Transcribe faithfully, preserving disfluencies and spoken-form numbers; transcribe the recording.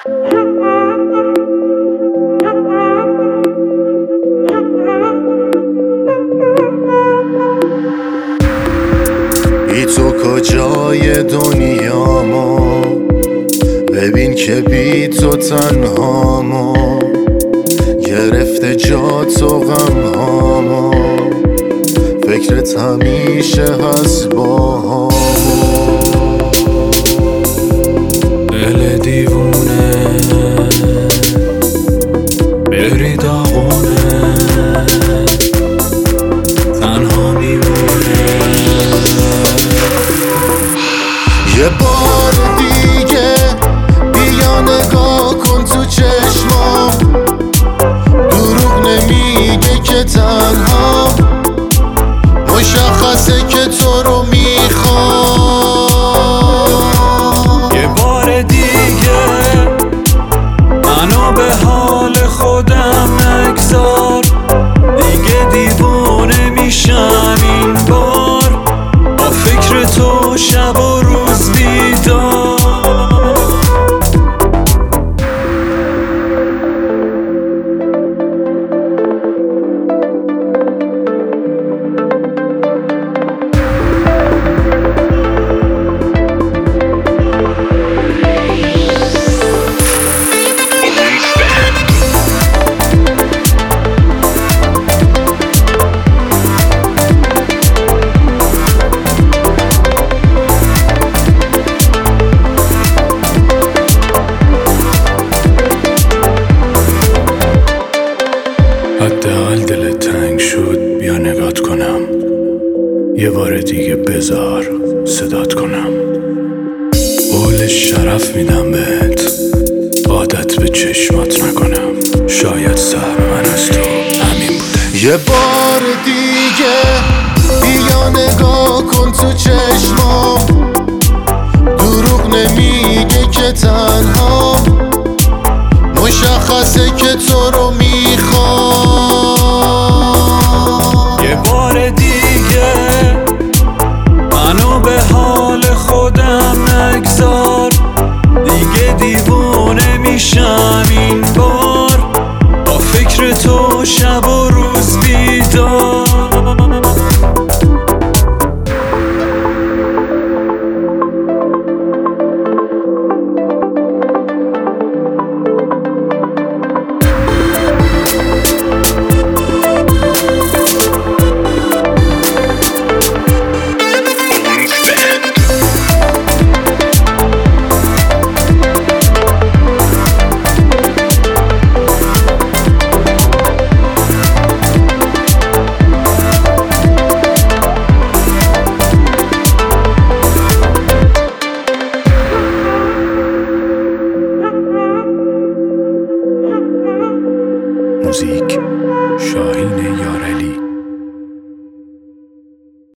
بی تو کجای دنیامو، ببین که بی تو تنهامو، گرفته جا تو غمهامو، فکرت همیشه هست با همو. دل دیوونه بری داغونه، تنها میمونه. یه بار دیگه بیا نگاه کن تو چشمام، دروغ نمیگه که تنها، مشخصه که تو رو میخوام. یه بار دیگه منو به حال خودم نگذار، دیگه دیوونه میشم این بار، با فکر تو شب و روز بیدار. حداقل دلت تنگ شد بیا نگات کنم، یه بار دیگه بذار صدات کنم. قول شرف میدم بهت، عادت به چشمات نکنم، شاید سهم من از تو همین بوده. یه بار دیگه بیا نگاه کن تو چشمام، دروغ نمیگه که تنها، مشخصه که تو رو میخوام. یه بار دیگه منو به حال خودم نگذار، دیگه دیوونه میشم این بار، با فکر تو شب و روز بیدار. موزیک شاهین یارم.